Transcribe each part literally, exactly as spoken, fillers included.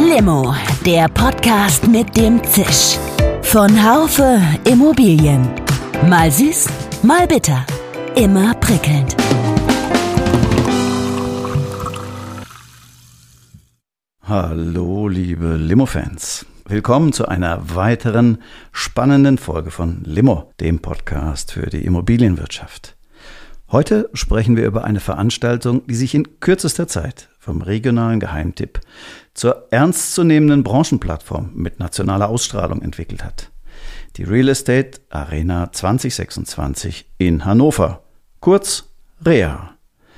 Limo, der Podcast mit dem Zisch. Von Haufe Immobilien. Mal süß, mal bitter. Immer prickelnd. Hallo, liebe Limo-Fans. Willkommen zu einer weiteren spannenden Folge von Limo, dem Podcast für die Immobilienwirtschaft. Heute sprechen wir über eine Veranstaltung, die sich in kürzester Zeit vom regionalen Geheimtipp zur ernstzunehmenden Branchenplattform mit nationaler Ausstrahlung entwickelt hat. Die Real Estate Arena zwanzig sechsundzwanzig in Hannover, kurz R E A.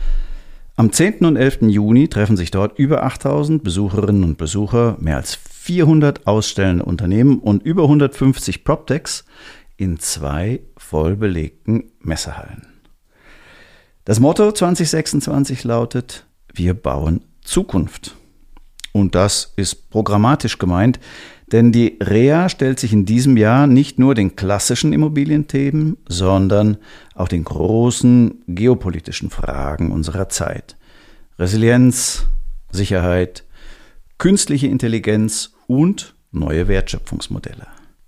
Am zehnten und elften Juni treffen sich dort über achttausend Besucherinnen und Besucher, mehr als vierhundert ausstellende Unternehmen und über hundertfünfzig PropTechs in zwei vollbelegten Messehallen. Das Motto zwanzig sechsundzwanzig lautet: Wir bauen Zukunft. Und das ist programmatisch gemeint, denn die R E A stellt sich in diesem Jahr nicht nur den klassischen Immobilienthemen, sondern auch den großen geopolitischen Fragen unserer Zeit. Resilienz, Sicherheit, künstliche Intelligenz und neue Wertschöpfungsmodelle.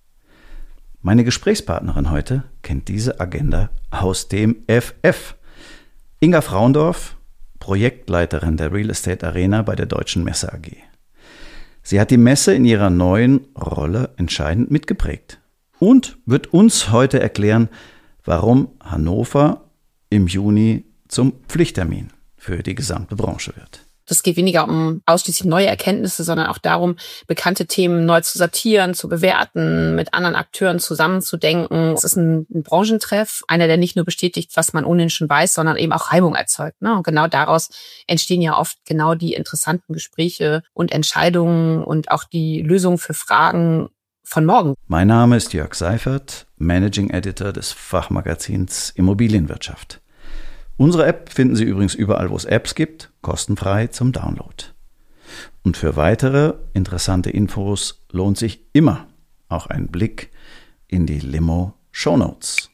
Meine Gesprächspartnerin heute kennt diese Agenda aus dem F F. Inga Frauendorf, Projektleiterin der Real Estate Arena bei der Deutschen Messe A G. Sie hat die Messe in ihrer neuen Rolle entscheidend mitgeprägt und wird uns heute erklären, warum Hannover im Juni zum Pflichttermin für die gesamte Branche wird. Es geht weniger um ausschließlich neue Erkenntnisse, sondern auch darum, bekannte Themen neu zu sortieren, zu bewerten, mit anderen Akteuren zusammenzudenken. Es ist ein, ein Branchentreff, einer, der nicht nur bestätigt, was man ohnehin schon weiß, sondern eben auch Reibung erzeugt. Ne? Und genau daraus entstehen ja oft genau die interessanten Gespräche und Entscheidungen und auch die Lösungen für Fragen von morgen. Mein Name ist Jörg Seifert, Managing Editor des Fachmagazins Immobilienwirtschaft. Unsere App finden Sie übrigens überall, wo es Apps gibt, kostenfrei zum Download. Und für weitere interessante Infos lohnt sich immer auch ein Blick in die Limo Shownotes.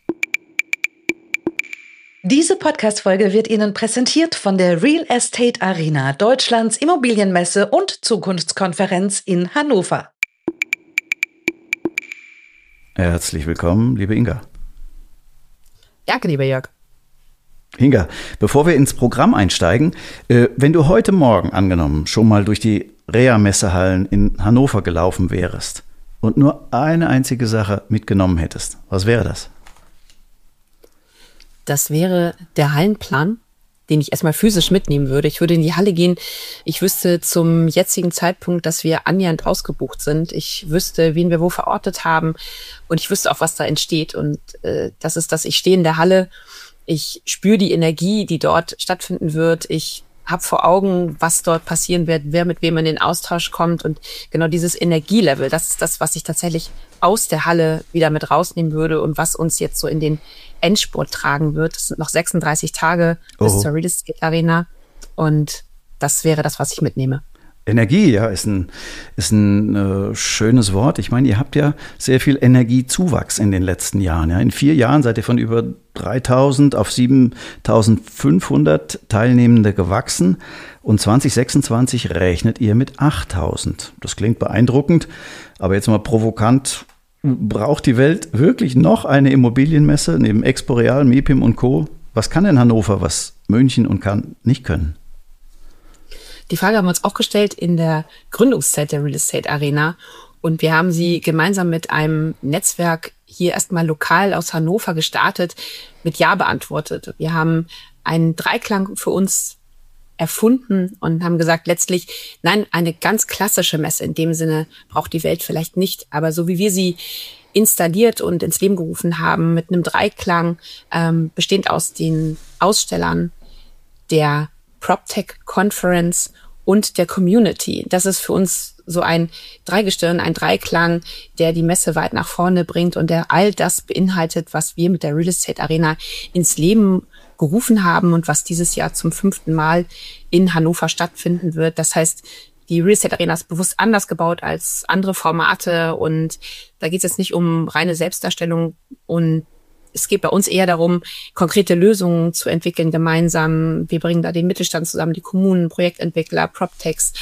Diese Podcast-Folge wird Ihnen präsentiert von der Real Estate Arena, Deutschlands Immobilienmesse und Zukunftskonferenz in Hannover. Herzlich willkommen, liebe Inga. Danke, lieber Jörg. Inga, bevor wir ins Programm einsteigen, äh, wenn du heute Morgen, angenommen, schon mal durch die R E A-Messehallen in Hannover gelaufen wärst und nur eine einzige Sache mitgenommen hättest, was wäre das? Das wäre der Hallenplan, den ich erstmal physisch mitnehmen würde. Ich würde in die Halle gehen. Ich wüsste zum jetzigen Zeitpunkt, dass wir annähernd ausgebucht sind. Ich wüsste, wen wir wo verortet haben und ich wüsste auch, was da entsteht. Und äh, das ist das, ich stehe in der Halle. Ich spüre die Energie, die dort stattfinden wird. Ich habe vor Augen, was dort passieren wird, wer mit wem in den Austausch kommt. Und genau dieses Energielevel, das ist das, was ich tatsächlich aus der Halle wieder mit rausnehmen würde und was uns jetzt so in den Endspurt tragen wird. Es sind noch sechsunddreißig Tage bis oh. zur Real Estate Arena. Und das wäre das, was ich mitnehme. Energie, ja, ist ein, ist ein äh, schönes Wort. Ich meine, ihr habt ja sehr viel Energiezuwachs in den letzten Jahren. Ja. In vier Jahren seid ihr von über dreitausend auf siebentausendfünfhundert Teilnehmende gewachsen und zwanzig sechsundzwanzig rechnet ihr mit achttausend. Das klingt beeindruckend, aber jetzt mal provokant. Braucht die Welt wirklich noch eine Immobilienmesse neben Expo Real, MIPIM und Co.? Was kann denn Hannover, was München und Cannes nicht können? Die Frage haben wir uns auch gestellt in der Gründungszeit der Real Estate Arena und wir haben sie gemeinsam mit einem Netzwerk hier erstmal lokal aus Hannover gestartet, mit Ja beantwortet. Wir haben einen Dreiklang für uns erfunden und haben gesagt, letztlich, nein, eine ganz klassische Messe in dem Sinne braucht die Welt vielleicht nicht, aber so wie wir sie installiert und ins Leben gerufen haben, mit einem Dreiklang, ähm, bestehend aus den Ausstellern, der PropTech Conference und der Community. Das ist für uns so ein Dreigestirn, ein Dreiklang, der die Messe weit nach vorne bringt und der all das beinhaltet, was wir mit der Real Estate Arena ins Leben gerufen haben und was dieses Jahr zum fünften Mal in Hannover stattfinden wird. Das heißt, die Real Estate Arena ist bewusst anders gebaut als andere Formate und da geht es jetzt nicht um reine Selbstdarstellung und es geht bei uns eher darum, konkrete Lösungen zu entwickeln gemeinsam. Wir bringen da den Mittelstand zusammen, die Kommunen, Projektentwickler, PropTechs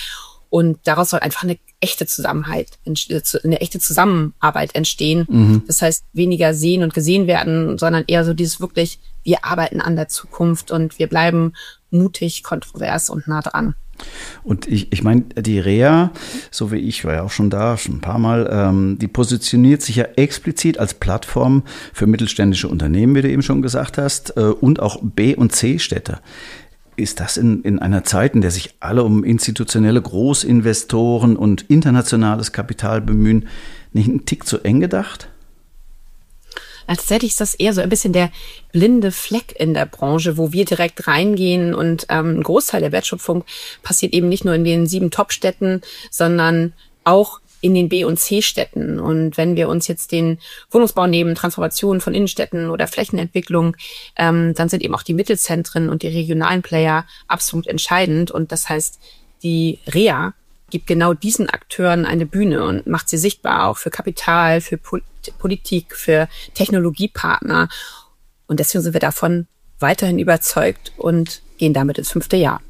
Und daraus soll einfach eine echte Zusammenhalt, eine echte Zusammenarbeit entstehen. Mhm. Das heißt, weniger sehen und gesehen werden, sondern eher so dieses wirklich, wir arbeiten an der Zukunft und wir bleiben mutig, kontrovers und nah dran. Und ich, ich meine, die Rea, so wie ich, war ja auch schon da, schon ein paar Mal, ähm, die positioniert sich ja explizit als Plattform für mittelständische Unternehmen, wie du eben schon gesagt hast, äh, und auch B- und C-Städte. Ist das in, in einer Zeit, in der sich alle um institutionelle Großinvestoren und internationales Kapital bemühen, nicht ein Tick zu eng gedacht? Tatsächlich ist das eher so ein bisschen der blinde Fleck in der Branche, wo wir direkt reingehen und ähm, ein Großteil der Wertschöpfung passiert eben nicht nur in den sieben Top-Städten, sondern auch in den B- und C-Städten. Und wenn wir uns jetzt den Wohnungsbau nehmen, Transformation von Innenstädten oder Flächenentwicklung, ähm, dann sind eben auch die Mittelzentren und die regionalen Player absolut entscheidend. Und das heißt, die Rea gibt genau diesen Akteuren eine Bühne und macht sie sichtbar, auch für Kapital, für Pol- Politik, für Technologiepartner. Und deswegen sind wir davon weiterhin überzeugt und gehen damit ins fünfte Jahr.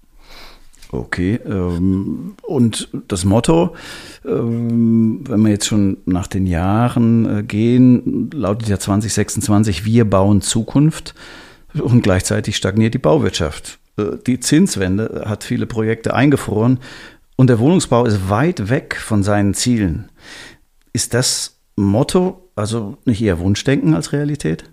Okay, ähm, und das Motto, ähm, wenn wir jetzt schon nach den Jahren äh, gehen, lautet ja zwanzig sechsundzwanzig, wir bauen Zukunft, und gleichzeitig stagniert die Bauwirtschaft. Äh, die Zinswende hat viele Projekte eingefroren und der Wohnungsbau ist weit weg von seinen Zielen. Ist das Motto also nicht eher Wunschdenken als Realität?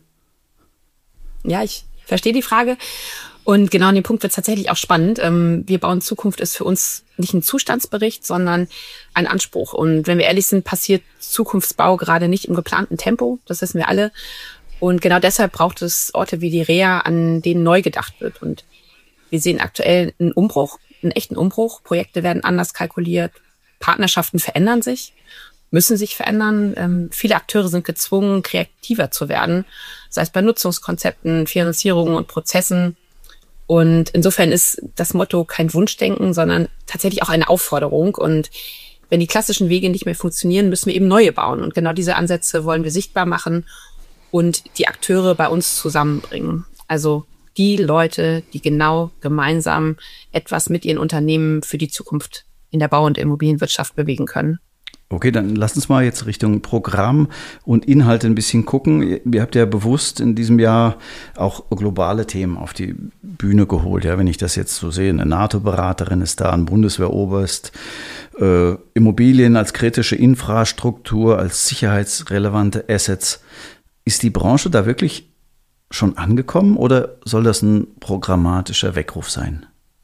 Ja, ich verstehe die Frage. Und genau an dem Punkt wird es tatsächlich auch spannend. Wir bauen Zukunft ist für uns nicht ein Zustandsbericht, sondern ein Anspruch. Und wenn wir ehrlich sind, passiert Zukunftsbau gerade nicht im geplanten Tempo. Das wissen wir alle. Und genau deshalb braucht es Orte wie die Rea, an denen neu gedacht wird. Und wir sehen aktuell einen Umbruch, einen echten Umbruch. Projekte werden anders kalkuliert. Partnerschaften verändern sich, müssen sich verändern. Ähm, viele Akteure sind gezwungen, kreativer zu werden, sei es bei Nutzungskonzepten, Finanzierungen und Prozessen. Und insofern ist das Motto kein Wunschdenken, sondern tatsächlich auch eine Aufforderung. Und wenn die klassischen Wege nicht mehr funktionieren, müssen wir eben neue bauen. Und genau diese Ansätze wollen wir sichtbar machen und die Akteure bei uns zusammenbringen. Also die Leute, die genau gemeinsam etwas mit ihren Unternehmen für die Zukunft in der Bau- und Immobilienwirtschaft bewegen können. Okay, dann lasst uns mal jetzt Richtung Programm und Inhalte ein bisschen gucken. Ihr habt ja bewusst in diesem Jahr auch globale Themen auf die Bühne geholt. Ja, wenn ich das jetzt so sehe, eine NATO-Beraterin ist da, ein Bundeswehroberst, äh, Immobilien als kritische Infrastruktur, als sicherheitsrelevante Assets. Ist die Branche da wirklich schon angekommen oder soll das ein programmatischer Weckruf sein?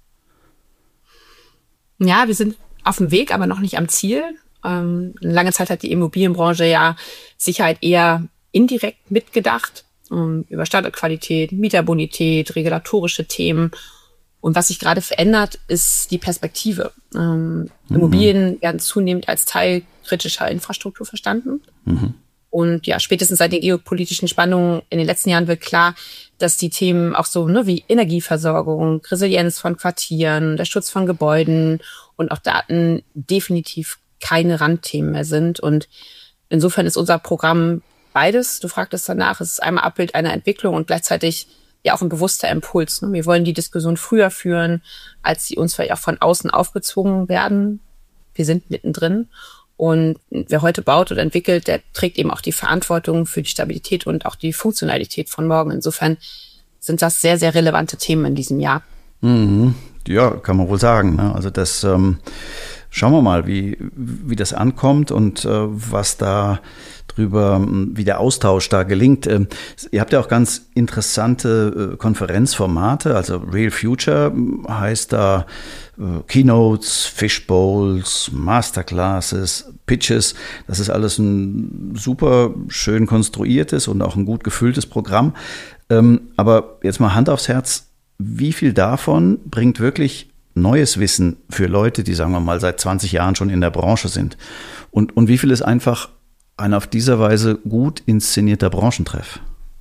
Ja, wir sind auf dem Weg, aber noch nicht am Ziel. Ähm, lange Zeit hat die Immobilienbranche ja Sicherheit eher indirekt mitgedacht, ähm, über Standortqualität, Mieterbonität, regulatorische Themen. Und was sich gerade verändert, ist die Perspektive. Ähm, mhm. Immobilien werden zunehmend als Teil kritischer Infrastruktur verstanden. Mhm. Und ja, spätestens seit den geopolitischen Spannungen in den letzten Jahren wird klar, dass die Themen auch so ne, wie Energieversorgung, Resilienz von Quartieren, der Schutz von Gebäuden und auch Daten definitiv keine Randthemen mehr sind. Und insofern ist unser Programm beides. Du fragtest danach, es ist einmal Abbild einer Entwicklung und gleichzeitig ja auch ein bewusster Impuls. Ne? Wir wollen die Diskussion früher führen, als sie uns vielleicht auch von außen aufgezwungen werden. Wir sind mittendrin. Und wer heute baut oder entwickelt, der trägt eben auch die Verantwortung für die Stabilität und auch die Funktionalität von morgen. Insofern sind das sehr, sehr relevante Themen in diesem Jahr. Mhm. Ja, kann man wohl sagen. Ne? Also das ähm, schauen wir mal, wie, wie das ankommt und äh, was da drüber, wie der Austausch da gelingt. Ähm, ihr habt ja auch ganz interessante äh, Konferenzformate, also Real Future heißt da äh, Keynotes, Fishbowls, Masterclasses, Pitches. Das ist alles ein super schön konstruiertes und auch ein gut gefülltes Programm. Ähm, aber jetzt mal Hand aufs Herz, wie viel davon bringt wirklich neues Wissen für Leute, die, sagen wir mal, seit zwanzig Jahren schon in der Branche sind? Und, und wie viel ist einfach ein auf dieser Weise gut inszenierter Branchentreff?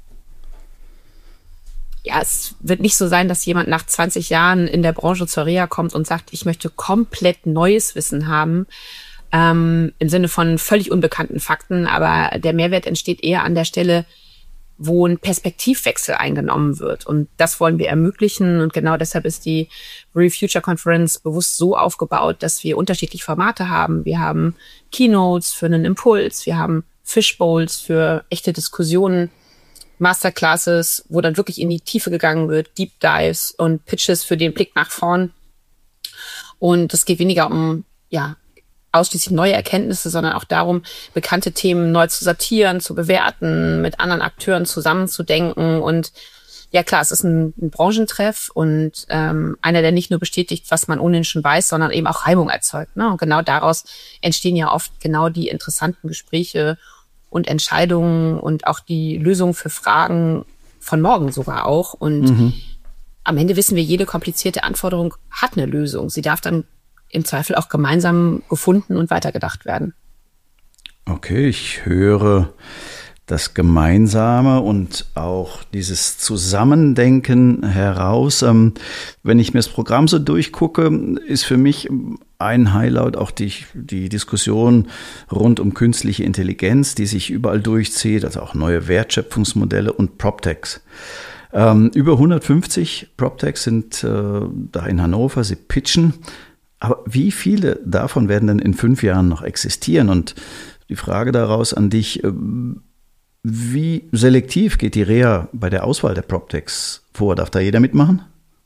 Ja, es wird nicht so sein, dass jemand nach zwanzig Jahren in der Branche zur Rea kommt und sagt, ich möchte komplett neues Wissen haben, ähm, im Sinne von völlig unbekannten Fakten. Aber der Mehrwert entsteht eher an der Stelle, wo ein Perspektivwechsel eingenommen wird. Und das wollen wir ermöglichen. Und genau deshalb ist die Real Future Conference bewusst so aufgebaut, dass wir unterschiedliche Formate haben. Wir haben Keynotes für einen Impuls, wir haben Fishbowls für echte Diskussionen, Masterclasses, wo dann wirklich in die Tiefe gegangen wird, Deep Dives und Pitches für den Blick nach vorn. Und es geht weniger um, ja, ausschließlich neue Erkenntnisse, sondern auch darum, bekannte Themen neu zu sortieren, zu bewerten, mit anderen Akteuren zusammenzudenken. Und ja klar, es ist ein, ein Branchentreff und ähm, einer, der nicht nur bestätigt, was man ohnehin schon weiß, sondern eben auch Reibung erzeugt. Ne? Und genau daraus entstehen ja oft genau die interessanten Gespräche und Entscheidungen und auch die Lösungen für Fragen von morgen sogar auch. Und mhm. am Ende wissen wir, jede komplizierte Anforderung hat eine Lösung. Sie darf dann im Zweifel auch gemeinsam gefunden und weitergedacht werden. Okay, ich höre das Gemeinsame und auch dieses Zusammendenken heraus. Ähm, wenn ich mir das Programm so durchgucke, ist für mich ein Highlight auch die, die Diskussion rund um künstliche Intelligenz, die sich überall durchzieht, also auch neue Wertschöpfungsmodelle und PropTechs. Ähm, über hundertfünfzig PropTechs sind äh, da in Hannover, sie pitchen. Aber wie viele davon werden denn in fünf Jahren noch existieren? Und die Frage daraus an dich, wie selektiv geht die Reha bei der Auswahl der PropTechs vor? Darf da jeder mitmachen?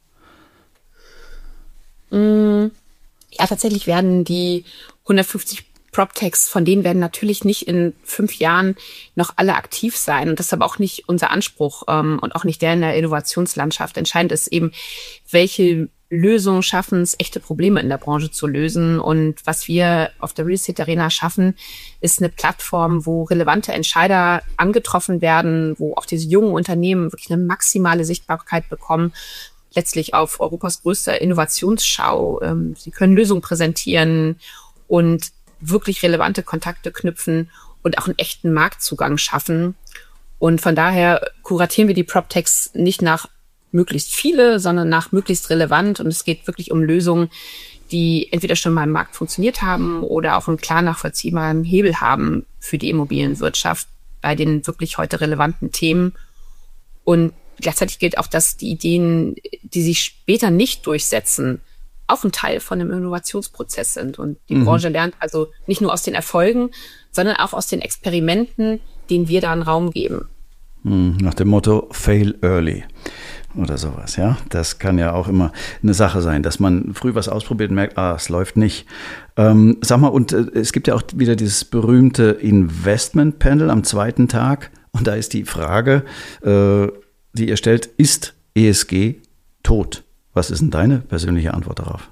Ja, tatsächlich werden die hundertfünfzig PropTechs, von denen werden natürlich nicht in fünf Jahren noch alle aktiv sein. Und das ist aber auch nicht unser Anspruch ähm, und auch nicht der in der Innovationslandschaft. Entscheidend ist eben, welche Lösungen schaffen es, echte Probleme in der Branche zu lösen. Und was wir auf der Real Estate Arena schaffen, ist eine Plattform, wo relevante Entscheider angetroffen werden, wo auch diese jungen Unternehmen wirklich eine maximale Sichtbarkeit bekommen, letztlich auf Europas größter Innovationsschau. Sie können Lösungen präsentieren und wirklich relevante Kontakte knüpfen und auch einen echten Marktzugang schaffen. Und von daher kuratieren wir die PropTechs nicht nach möglichst viele, sondern nach möglichst relevant. Und es geht wirklich um Lösungen, die entweder schon mal im Markt funktioniert haben oder auch einen klar nachvollziehbaren Hebel haben für die Immobilienwirtschaft bei den wirklich heute relevanten Themen. Und gleichzeitig gilt auch, dass die Ideen, die sich später nicht durchsetzen, auch ein Teil von einem Innovationsprozess sind. Und die mhm. Branche lernt also nicht nur aus den Erfolgen, sondern auch aus den Experimenten, denen wir da einen Raum geben. Nach dem Motto Fail Early oder sowas, ja. Das kann ja auch immer eine Sache sein, dass man früh was ausprobiert und merkt, ah, es läuft nicht. Ähm, sag mal, und äh, es gibt ja auch wieder dieses berühmte Investment Panel am zweiten Tag. Und da ist die Frage, äh, die ihr stellt, ist E S G tot? Was ist denn deine persönliche Antwort darauf?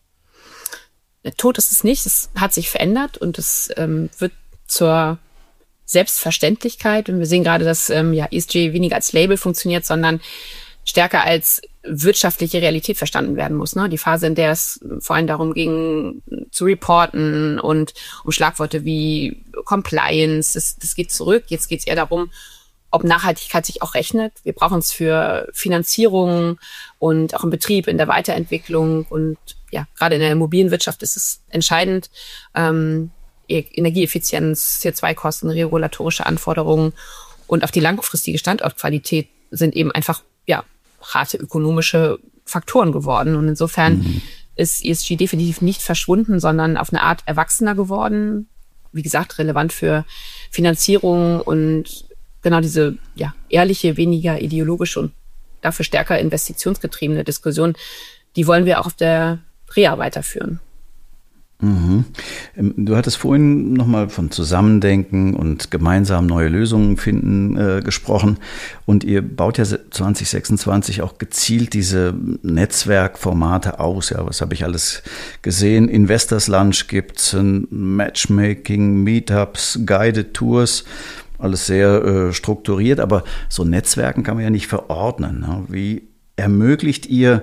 Tot ist es nicht. Es hat sich verändert und es ähm, wird zur Selbstverständlichkeit. Und wir sehen gerade, dass ähm, ja, E S G weniger als Label funktioniert, sondern stärker als wirtschaftliche Realität verstanden werden muss. Ne? Die Phase, in der es vor allem darum ging, zu reporten und um Schlagworte wie Compliance, das, das geht zurück. Jetzt geht es eher darum, ob Nachhaltigkeit sich auch rechnet. Wir brauchen es für Finanzierung und auch im Betrieb, in der Weiterentwicklung. Und ja, gerade in der Immobilienwirtschaft ist es entscheidend, ähm, Energieeffizienz, C O zwei Kosten, regulatorische Anforderungen und auch die langfristige Standortqualität sind eben einfach, ja, harte ökonomische Faktoren geworden. Und insofern mhm. ist E S G definitiv nicht verschwunden, sondern auf eine Art erwachsener geworden. Wie gesagt, relevant für Finanzierung und genau diese, ja, ehrliche, weniger ideologische und dafür stärker investitionsgetriebene Diskussion, die wollen wir auch auf der Reha weiterführen. Mhm. Du hattest vorhin nochmal von Zusammendenken und gemeinsam neue Lösungen finden äh, gesprochen und ihr baut ja zwanzig sechsundzwanzig auch gezielt diese Netzwerkformate aus. Ja, was habe ich alles gesehen? Investors Lunch gibt's, Matchmaking, Meetups, Guided Tours, alles sehr äh, strukturiert, aber so Netzwerken kann man ja nicht verordnen. Ne? Wie ermöglicht ihr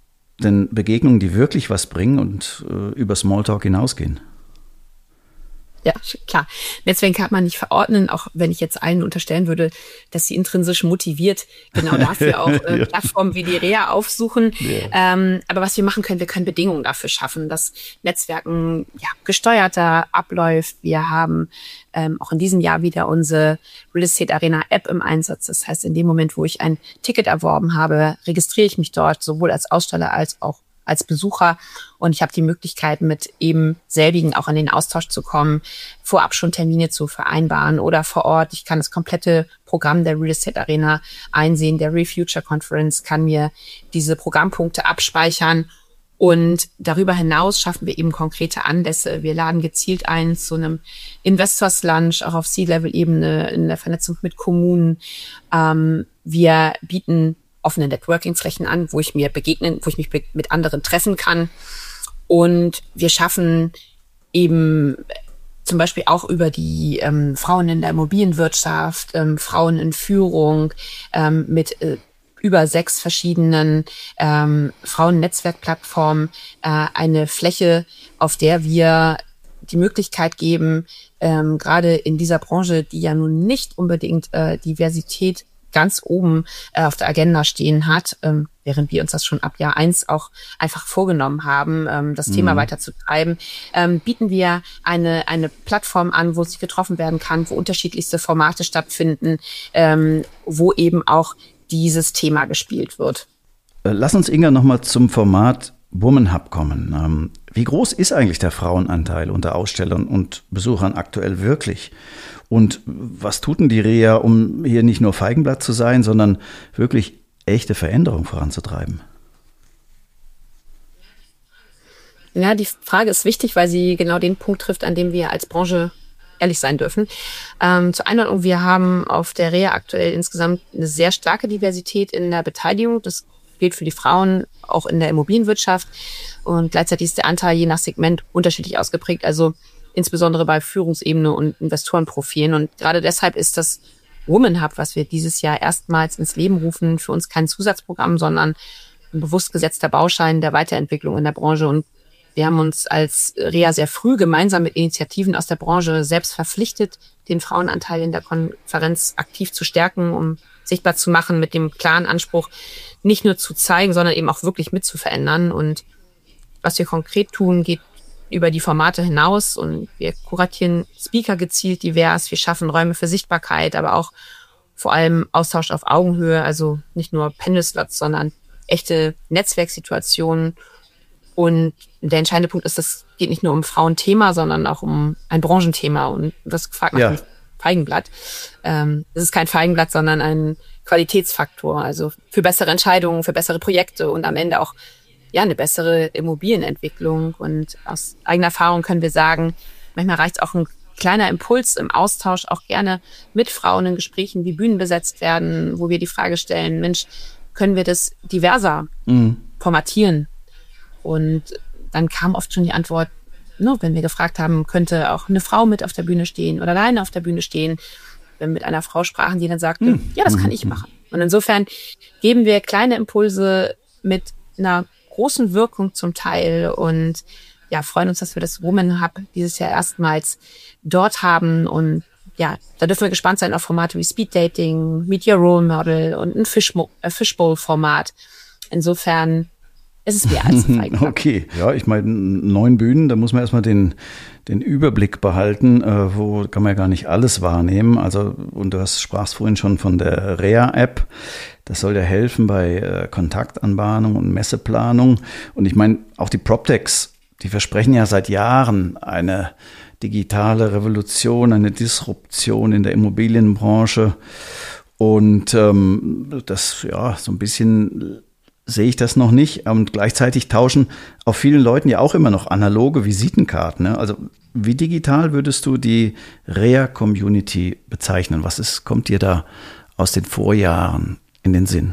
denn Begegnungen, die wirklich was bringen und äh, über Smalltalk hinausgehen? Ja, klar. Netzwerke kann man nicht verordnen, auch wenn ich jetzt allen unterstellen würde, dass sie intrinsisch motiviert genau dafür auch äh, ja. Plattformen wie die Rea aufsuchen. Ja. Ähm, aber was wir machen können, wir können Bedingungen dafür schaffen, dass Netzwerken ja, gesteuerter abläuft. Wir haben ähm, auch in diesem Jahr wieder unsere Real Estate Arena App im Einsatz. Das heißt, in dem Moment, wo ich ein Ticket erworben habe, registriere ich mich dort sowohl als Aussteller als auch als Besucher und ich habe die Möglichkeit, mit eben selbigen auch in den Austausch zu kommen, vorab schon Termine zu vereinbaren oder vor Ort. Ich kann das komplette Programm der Real Estate Arena einsehen. Der Real Future Conference kann mir diese Programmpunkte abspeichern und darüber hinaus schaffen wir eben konkrete Anlässe. Wir laden gezielt ein zu einem Investors Lunch, auch auf C-Level-Ebene in der Vernetzung mit Kommunen. Ähm, wir bieten offene Networking-Flächen an, wo ich mir begegnen, wo ich mich be- mit anderen treffen kann. Und wir schaffen eben zum Beispiel auch über die ähm, Frauen in der Immobilienwirtschaft, ähm, Frauen in Führung ähm, mit äh, über sechs verschiedenen ähm, Frauen-Netzwerkplattformen äh, eine Fläche, auf der wir die Möglichkeit geben, ähm, gerade in dieser Branche, die ja nun nicht unbedingt äh, Diversität ganz oben äh, auf der Agenda stehen hat, ähm, während wir uns das schon ab Jahr eins auch einfach vorgenommen haben, ähm, das mhm. Thema weiterzutreiben, ähm, bieten wir eine eine Plattform an, wo sich getroffen werden kann, wo unterschiedlichste Formate stattfinden, ähm, wo eben auch dieses Thema gespielt wird. Lass uns, Inga, nochmal zum Format Woman Hub kommen. Ähm, wie groß ist eigentlich der Frauenanteil unter Ausstellern und Besuchern aktuell wirklich? Und was tut denn die Rea, um hier nicht nur Feigenblatt zu sein, sondern wirklich echte Veränderung voranzutreiben? Ja, die Frage ist wichtig, weil sie genau den Punkt trifft, an dem wir als Branche ehrlich sein dürfen. Ähm, zur Einordnung, wir haben auf der Rea aktuell insgesamt eine sehr starke Diversität in der Beteiligung. Das gilt für die Frauen auch in der Immobilienwirtschaft. Und gleichzeitig ist der Anteil je nach Segment unterschiedlich ausgeprägt. Also insbesondere bei Führungsebene und Investorenprofilen. Und gerade deshalb ist das Woman Hub, was wir dieses Jahr erstmals ins Leben rufen, für uns kein Zusatzprogramm, sondern ein bewusst gesetzter Baustein der Weiterentwicklung in der Branche. Und wir haben uns als Rea sehr früh gemeinsam mit Initiativen aus der Branche selbst verpflichtet, den Frauenanteil in der Konferenz aktiv zu stärken, um sichtbar zu machen, mit dem klaren Anspruch, nicht nur zu zeigen, sondern eben auch wirklich mitzuverändern. Und was wir konkret tun, geht über die Formate hinaus und wir kuratieren Speaker gezielt divers, wir schaffen Räume für Sichtbarkeit, aber auch vor allem Austausch auf Augenhöhe, also nicht nur Panel-Slots, sondern echte Netzwerksituationen. Und der entscheidende Punkt ist, es geht nicht nur um Frauenthema, sondern auch um ein Branchenthema. Und das gefragt nach ja. dem Feigenblatt. Ähm, es ist kein Feigenblatt, sondern ein Qualitätsfaktor. Also für bessere Entscheidungen, für bessere Projekte und am Ende auch ja eine bessere Immobilienentwicklung. Und aus eigener Erfahrung können wir sagen, manchmal reicht auch ein kleiner Impuls im Austausch, auch gerne mit Frauen in Gesprächen, wie Bühnen besetzt werden, wo wir die Frage stellen, Mensch, können wir das diverser mhm. formatieren? Und dann kam oft schon die Antwort, no, wenn wir gefragt haben, könnte auch eine Frau mit auf der Bühne stehen oder alleine auf der Bühne stehen. Wenn wir mit einer Frau sprachen, die dann sagte, mhm. ja, das kann ich machen. Und insofern geben wir kleine Impulse mit einer großen Wirkung zum Teil und ja, freuen uns, dass wir das Woman Hub dieses Jahr erstmals dort haben. Und ja, da dürfen wir gespannt sein auf Formate wie Speed Dating, Meet Your Role Model und ein Fishmo- äh, Fishbowl-Format. Insofern ist es mehr als ein Feigenblatt. Okay, ja, ich meine, neun Bühnen, da muss man erstmal den, den Überblick behalten, äh, wo kann man ja gar nicht alles wahrnehmen. Also, und du hast, sprachst vorhin schon von der Rea-App. Das soll ja helfen bei äh, Kontaktanbahnung und Messeplanung. Und ich meine, auch die PropTechs, die versprechen ja seit Jahren eine digitale Revolution, eine Disruption in der Immobilienbranche. Und ähm, das, ja, so ein bisschen sehe ich das noch nicht. Und gleichzeitig tauschen auf vielen Leuten ja auch immer noch analoge Visitenkarten. Ne? Also wie digital würdest du die Rea-Community bezeichnen? Was ist, kommt dir da aus den Vorjahren in den Sinn?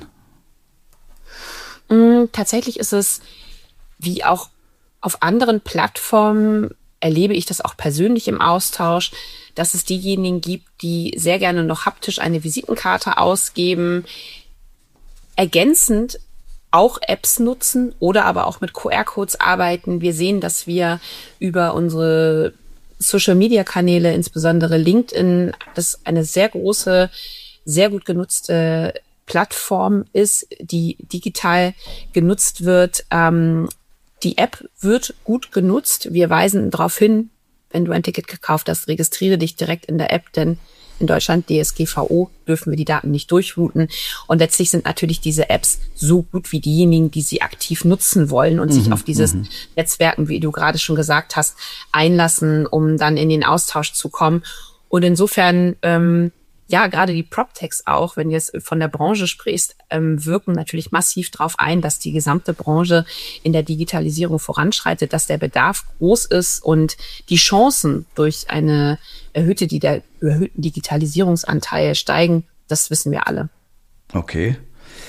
Tatsächlich ist es, wie auch auf anderen Plattformen, erlebe ich das auch persönlich im Austausch, dass es diejenigen gibt, die sehr gerne noch haptisch eine Visitenkarte ausgeben, ergänzend auch Apps nutzen oder aber auch mit Q R-Codes arbeiten. Wir sehen, dass wir über unsere Social-Media-Kanäle, insbesondere LinkedIn, das eine sehr große, sehr gut genutzte Plattform ist, die digital genutzt wird. Ähm, die App wird gut genutzt. Wir weisen darauf hin, wenn du ein Ticket gekauft hast, registriere dich direkt in der App, denn in Deutschland, D S G V O, dürfen wir die Daten nicht durchrouten. Und letztlich sind natürlich diese Apps so gut wie diejenigen, die sie aktiv nutzen wollen und mhm, sich auf dieses mhm. Netzwerken, wie du gerade schon gesagt hast, einlassen, um dann in den Austausch zu kommen. Und insofern, ähm, ja, gerade die PropTechs auch, wenn du jetzt von der Branche sprichst, ähm, wirken natürlich massiv darauf ein, dass die gesamte Branche in der Digitalisierung voranschreitet, dass der Bedarf groß ist und die Chancen durch eine erhöhte, die der erhöhten Digitalisierungsanteil steigen. Das wissen wir alle. Okay.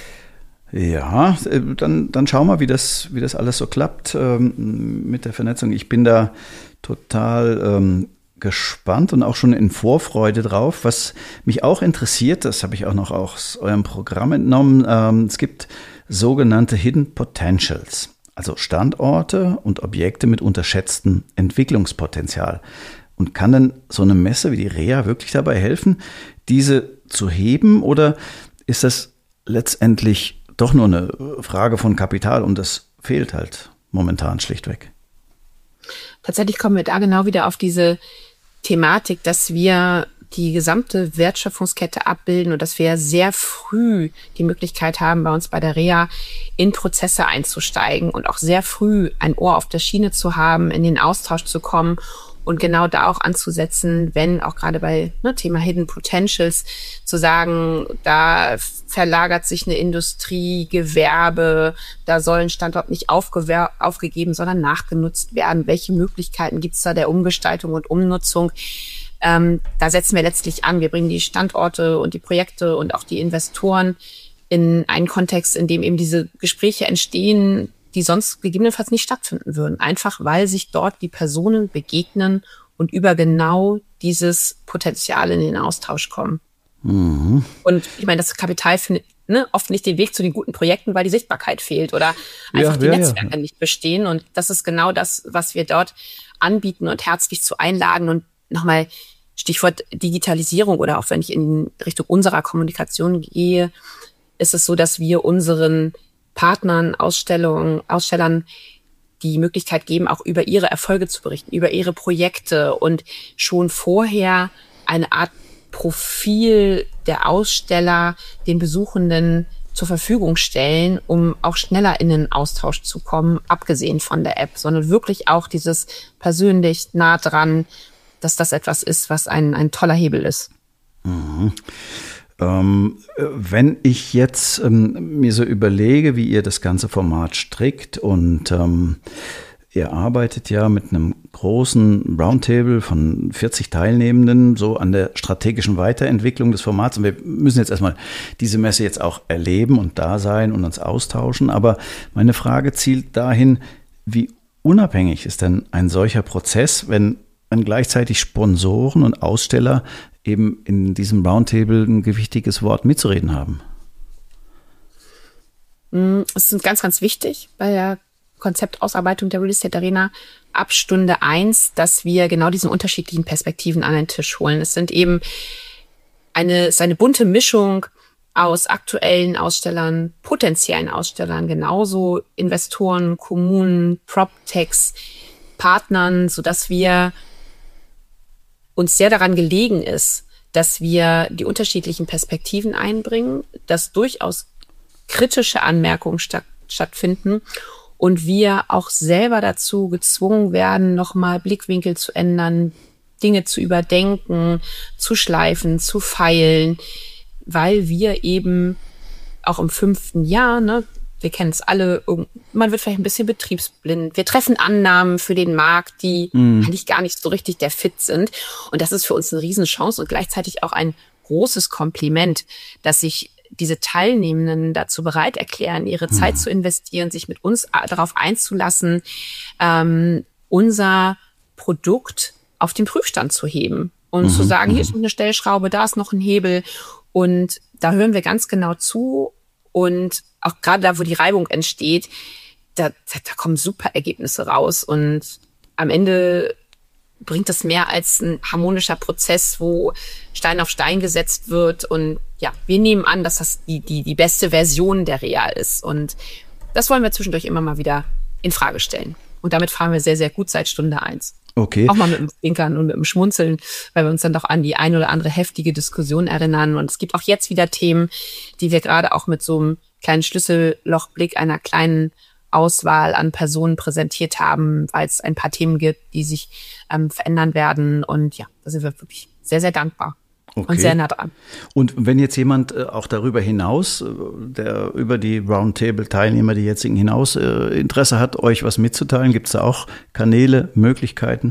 Ja, dann, dann schauen wir, wie das, wie das alles so klappt ähm, mit der Vernetzung. Ich bin da total ähm, gespannt und auch schon in Vorfreude drauf. Was mich auch interessiert, das habe ich auch noch aus eurem Programm entnommen, ähm, es gibt sogenannte Hidden Potentials, also Standorte und Objekte mit unterschätztem Entwicklungspotenzial. Und kann denn so eine Messe wie die Reha wirklich dabei helfen, diese zu heben, oder ist das letztendlich doch nur eine Frage von Kapital und das fehlt halt momentan schlichtweg? Tatsächlich kommen wir da genau wieder auf diese Thematik, dass wir die gesamte Wertschöpfungskette abbilden und dass wir sehr früh die Möglichkeit haben, bei uns bei der Reha in Prozesse einzusteigen und auch sehr früh ein Ohr auf der Schiene zu haben, in den Austausch zu kommen und genau da auch anzusetzen, wenn auch gerade bei ne, Thema Hidden Potentials zu sagen, da verlagert sich eine Industrie, Gewerbe, da soll ein Standort nicht aufgewer- aufgegeben, sondern nachgenutzt werden. Welche Möglichkeiten gibt es da der Umgestaltung und Umnutzung? Ähm, da setzen wir letztlich an. Wir bringen die Standorte und die Projekte und auch die Investoren in einen Kontext, in dem eben diese Gespräche entstehen, die sonst gegebenenfalls nicht stattfinden würden. Einfach, weil sich dort die Personen begegnen und über genau dieses Potenzial in den Austausch kommen. Mhm. Und ich meine, das Kapital findet ne, oft nicht den Weg zu den guten Projekten, weil die Sichtbarkeit fehlt oder einfach ja, die ja, Netzwerke ja. nicht bestehen. Und das ist genau das, was wir dort anbieten und herzlich zu einladen. Und nochmal Stichwort Digitalisierung oder auch wenn ich in Richtung unserer Kommunikation gehe, ist es so, dass wir unseren Partnern, Ausstellungen, Ausstellern die Möglichkeit geben, auch über ihre Erfolge zu berichten, über ihre Projekte und schon vorher eine Art Profil der Aussteller den Besuchenden zur Verfügung stellen, um auch schneller in den Austausch zu kommen, abgesehen von der App, sondern wirklich auch dieses persönlich nah dran, dass das etwas ist, was ein, ein toller Hebel ist. Mhm. Ähm, wenn ich jetzt ähm, mir so überlege, wie ihr das ganze Format strickt und ähm, ihr arbeitet ja mit einem großen Roundtable von vierzig Teilnehmenden so an der strategischen Weiterentwicklung des Formats und wir müssen jetzt erstmal diese Messe jetzt auch erleben und da sein und uns austauschen, aber meine Frage zielt dahin, wie unabhängig ist denn ein solcher Prozess, wenn, wenn gleichzeitig Sponsoren und Aussteller eben in diesem Roundtable ein gewichtiges Wort mitzureden haben? Es ist ganz, ganz wichtig bei der Konzeptausarbeitung der Real Estate Arena ab Stunde eins, dass wir genau diese unterschiedlichen Perspektiven an den Tisch holen. Es sind eben eine, es ist eine bunte Mischung aus aktuellen Ausstellern, potenziellen Ausstellern, genauso Investoren, Kommunen, PropTechs, Partnern, sodass wir uns sehr daran gelegen ist, dass wir die unterschiedlichen Perspektiven einbringen, dass durchaus kritische Anmerkungen statt, stattfinden und wir auch selber dazu gezwungen werden, nochmal Blickwinkel zu ändern, Dinge zu überdenken, zu schleifen, zu feilen, weil wir eben auch im fünften Jahr, ne, wir kennen es alle, man wird vielleicht ein bisschen betriebsblind. Wir treffen Annahmen für den Markt, die mm. eigentlich gar nicht so richtig der Fit sind. Und das ist für uns eine Riesenchance und gleichzeitig auch ein großes Kompliment, dass sich diese Teilnehmenden dazu bereit erklären, ihre mm. Zeit zu investieren, sich mit uns darauf einzulassen, ähm, unser Produkt auf den Prüfstand zu heben und mm. zu sagen, hier ist noch eine Stellschraube, da ist noch ein Hebel. Und da hören wir ganz genau zu. Und auch gerade da, wo die Reibung entsteht, da, da kommen super Ergebnisse raus. Und am Ende bringt es mehr als ein harmonischer Prozess, wo Stein auf Stein gesetzt wird. Und ja, wir nehmen an, dass das die, die, die beste Version der Rea ist. Und das wollen wir zwischendurch immer mal wieder in Frage stellen. Und damit fahren wir sehr, sehr gut seit Stunde eins. Okay. Auch mal mit dem Zwinkern und mit dem Schmunzeln, weil wir uns dann doch an die ein oder andere heftige Diskussion erinnern. Und es gibt auch jetzt wieder Themen, die wir gerade auch mit so einem kleinen Schlüssellochblick einer kleinen Auswahl an Personen präsentiert haben, weil es ein paar Themen gibt, die sich ähm, verändern werden. Und ja, da sind wir wirklich sehr, sehr dankbar. Okay. Und sehr nah dran. Und wenn jetzt jemand äh, auch darüber hinaus, äh, der über die Roundtable-Teilnehmer, die jetzigen hinaus äh, Interesse hat, euch was mitzuteilen, gibt es da auch Kanäle, Möglichkeiten?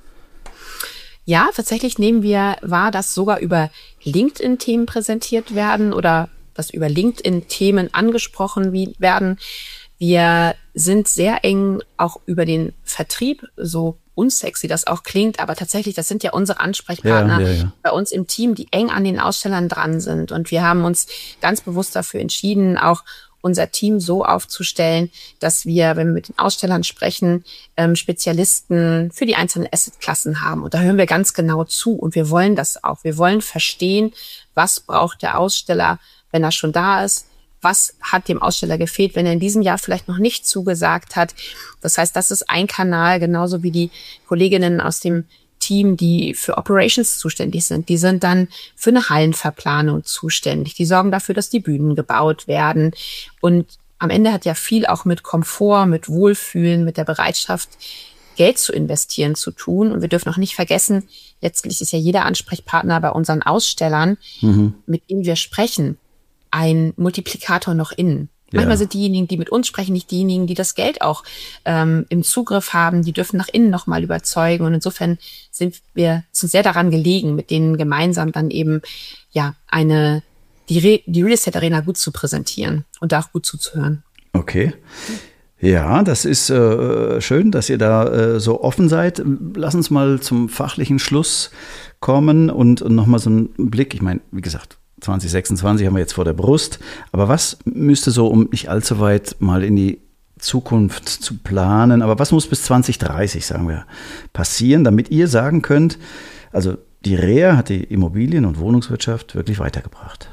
Ja, tatsächlich nehmen wir wahr, dass sogar über LinkedIn-Themen präsentiert werden oder dass über LinkedIn-Themen angesprochen werden. Wir sind sehr eng auch über den Vertrieb, so unsexy das auch klingt, aber tatsächlich, das sind ja unsere Ansprechpartner ja, ja, ja. bei uns im Team, die eng an den Ausstellern dran sind. Und wir haben uns ganz bewusst dafür entschieden, auch unser Team so aufzustellen, dass wir, wenn wir mit den Ausstellern sprechen, ähm, Spezialisten für die einzelnen Assetklassen haben. Und da hören wir ganz genau zu. Und wir wollen das auch. Wir wollen verstehen, was braucht der Aussteller, wenn er schon da ist. Was hat dem Aussteller gefehlt, wenn er in diesem Jahr vielleicht noch nicht zugesagt hat. Das heißt, das ist ein Kanal, genauso wie die Kolleginnen aus dem Team, die für Operations zuständig sind. Die sind dann für eine Hallenverplanung zuständig. Die sorgen dafür, dass die Bühnen gebaut werden. Und am Ende hat ja viel auch mit Komfort, mit Wohlfühlen, mit der Bereitschaft, Geld zu investieren zu tun. Und wir dürfen auch nicht vergessen, letztlich ist ja jeder Ansprechpartner bei unseren Ausstellern, mhm. mit denen wir sprechen, ein Multiplikator noch innen. Ja. Manchmal sind diejenigen, die mit uns sprechen, nicht diejenigen, die das Geld auch ähm, im Zugriff haben. Die dürfen nach innen nochmal überzeugen. Und insofern sind wir sind sehr daran gelegen, mit denen gemeinsam dann eben ja eine die, Re, die Real Estate Arena gut zu präsentieren und da auch gut zuzuhören. Okay. Ja, das ist äh, schön, dass ihr da äh, so offen seid. Lass uns mal zum fachlichen Schluss kommen und, und nochmal so einen Blick. Ich meine, wie gesagt, zwanzig sechsundzwanzig haben wir jetzt vor der Brust. Aber was müsste so, um nicht allzu weit mal in die Zukunft zu planen, aber was muss bis zwanzig dreißig, sagen wir, passieren, damit ihr sagen könnt, also die Rea hat die Immobilien- und Wohnungswirtschaft wirklich weitergebracht?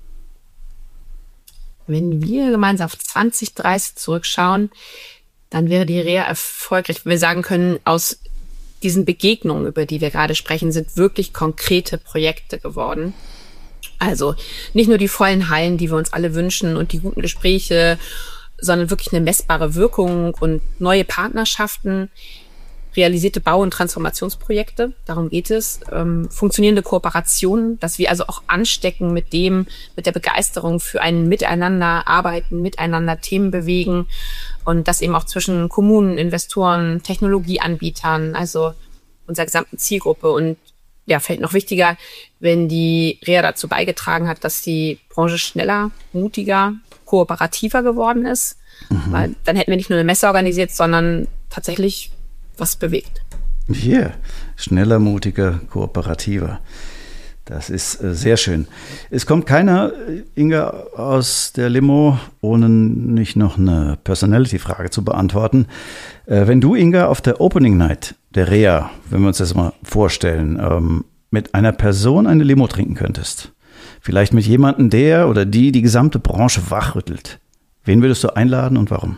Wenn wir gemeinsam auf zwanzig dreißig zurückschauen, dann wäre die Rea erfolgreich. Wir sagen können, aus diesen Begegnungen, über die wir gerade sprechen, sind wirklich konkrete Projekte geworden. Also nicht nur die vollen Hallen, die wir uns alle wünschen und die guten Gespräche, sondern wirklich eine messbare Wirkung und neue Partnerschaften, realisierte Bau- und Transformationsprojekte, darum geht es, ähm, funktionierende Kooperationen, dass wir also auch anstecken mit dem, mit der Begeisterung für ein Miteinander arbeiten, miteinander Themen bewegen und das eben auch zwischen Kommunen, Investoren, Technologieanbietern, also unserer gesamten Zielgruppe. Und ja, fällt noch wichtiger, wenn die Rea dazu beigetragen hat, dass die Branche schneller, mutiger, kooperativer geworden ist. Mhm. Weil dann hätten wir nicht nur eine Messe organisiert, sondern tatsächlich was bewegt. Hier, yeah. Schneller, mutiger, kooperativer. Das ist äh, sehr schön. Es kommt keiner, Inga, aus der Limo, ohne nicht noch eine Personality-Frage zu beantworten. Äh, wenn du, Inga, auf der Opening Night der Rea, wenn wir uns das mal vorstellen, ähm, mit einer Person eine Limo trinken könntest, vielleicht mit jemandem, der oder die die gesamte Branche wachrüttelt, wen würdest du einladen und warum?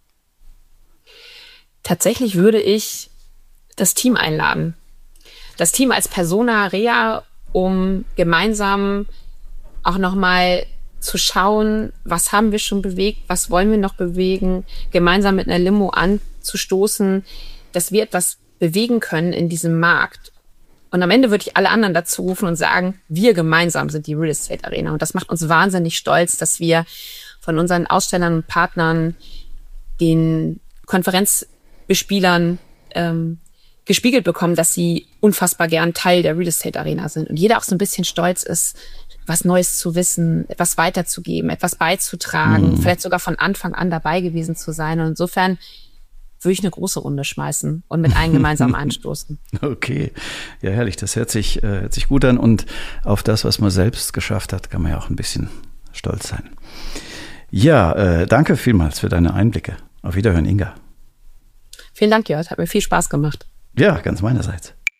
Tatsächlich würde ich das Team einladen. Das Team als Persona Rea, um gemeinsam auch nochmal zu schauen, was haben wir schon bewegt, was wollen wir noch bewegen, gemeinsam mit einer Limo anzustoßen, dass wir etwas bewegen können in diesem Markt. Und am Ende würde ich alle anderen dazu rufen und sagen, wir gemeinsam sind die Real Estate Arena. Und das macht uns wahnsinnig stolz, dass wir von unseren Ausstellern und Partnern, den Konferenzbespielern ähm, gespiegelt bekommen, dass sie unfassbar gern Teil der Real Estate Arena sind. Und jeder auch so ein bisschen stolz ist, was Neues zu wissen, etwas weiterzugeben, etwas beizutragen, mhm. vielleicht sogar von Anfang an dabei gewesen zu sein. Und insofern würde ich eine große Runde schmeißen und mit allen gemeinsam anstoßen. Okay, ja herrlich, das hört sich, äh, hört sich gut an und auf das, was man selbst geschafft hat, kann man ja auch ein bisschen stolz sein. Ja, äh, danke vielmals für deine Einblicke. Auf Wiederhören, Inga. Vielen Dank, Jörg, hat mir viel Spaß gemacht. Ja, ganz meinerseits.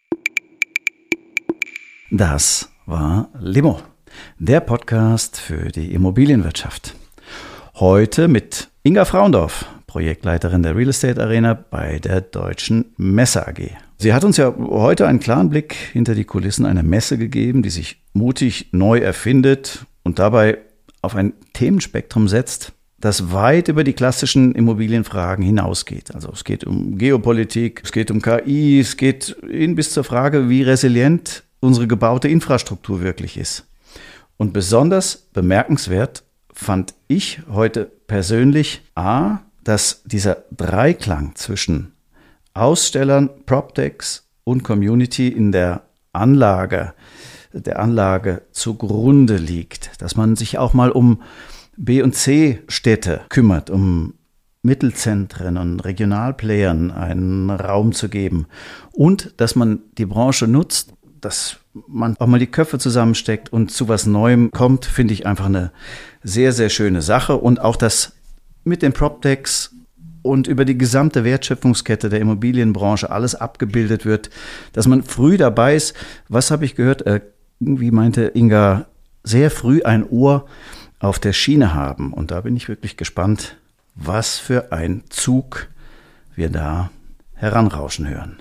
Das war Limo, der Podcast für die Immobilienwirtschaft. Heute mit Inga Frauendorf, Projektleiterin der Real Estate Arena bei der Deutschen Messe A G. Sie hat uns ja heute einen klaren Blick hinter die Kulissen einer Messe gegeben, die sich mutig neu erfindet und dabei auf ein Themenspektrum setzt, das weit über die klassischen Immobilienfragen hinausgeht. Also es geht um Geopolitik, es geht um K I, es geht hin bis zur Frage, wie resilient unsere gebaute Infrastruktur wirklich ist. Und besonders bemerkenswert fand ich heute persönlich A, dass dieser Dreiklang zwischen Ausstellern, PropTechs und Community in der Anlage, der Anlage zugrunde liegt. Dass man sich auch mal um B- und C-Städte kümmert, um Mittelzentren und Regionalplayern einen Raum zu geben. Und dass man die Branche nutzt, dass man auch mal die Köpfe zusammensteckt und zu was Neuem kommt, finde ich einfach eine sehr, sehr schöne Sache. Und auch das mit den PropTechs und über die gesamte Wertschöpfungskette der Immobilienbranche alles abgebildet wird, dass man früh dabei ist. Was habe ich gehört? Äh, irgendwie meinte Inga, sehr früh ein Ohr auf der Schiene haben. Und da bin ich wirklich gespannt, was für ein Zug wir da heranrauschen hören.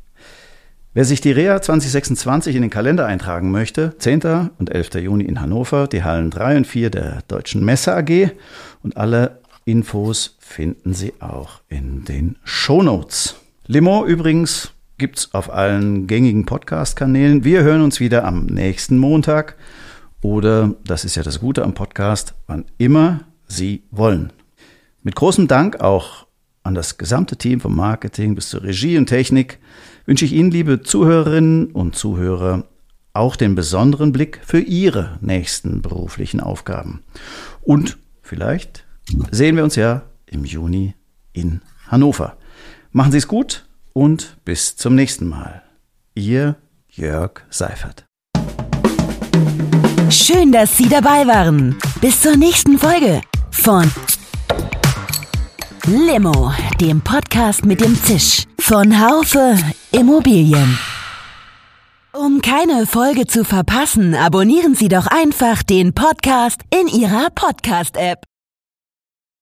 Wer sich die Reha zwanzig sechsundzwanzig in den Kalender eintragen möchte, zehnten und elften Juni in Hannover, die Hallen drei und vier der Deutschen Messe A G und alle Infos finden Sie auch in den Shownotes. Limo übrigens gibt's auf allen gängigen Podcast-Kanälen. Wir hören uns wieder am nächsten Montag oder, das ist ja das Gute am Podcast, wann immer Sie wollen. Mit großem Dank auch an das gesamte Team vom Marketing bis zur Regie und Technik wünsche ich Ihnen, liebe Zuhörerinnen und Zuhörer, auch den besonderen Blick für Ihre nächsten beruflichen Aufgaben. Und vielleicht sehen wir uns ja im Juni in Hannover. Machen Sie es gut und bis zum nächsten Mal. Ihr Jörg Seifert. Schön, dass Sie dabei waren. Bis zur nächsten Folge von Limo, dem Podcast mit dem Zisch von Haufe Immobilien. Um keine Folge zu verpassen, abonnieren Sie doch einfach den Podcast in Ihrer Podcast-App.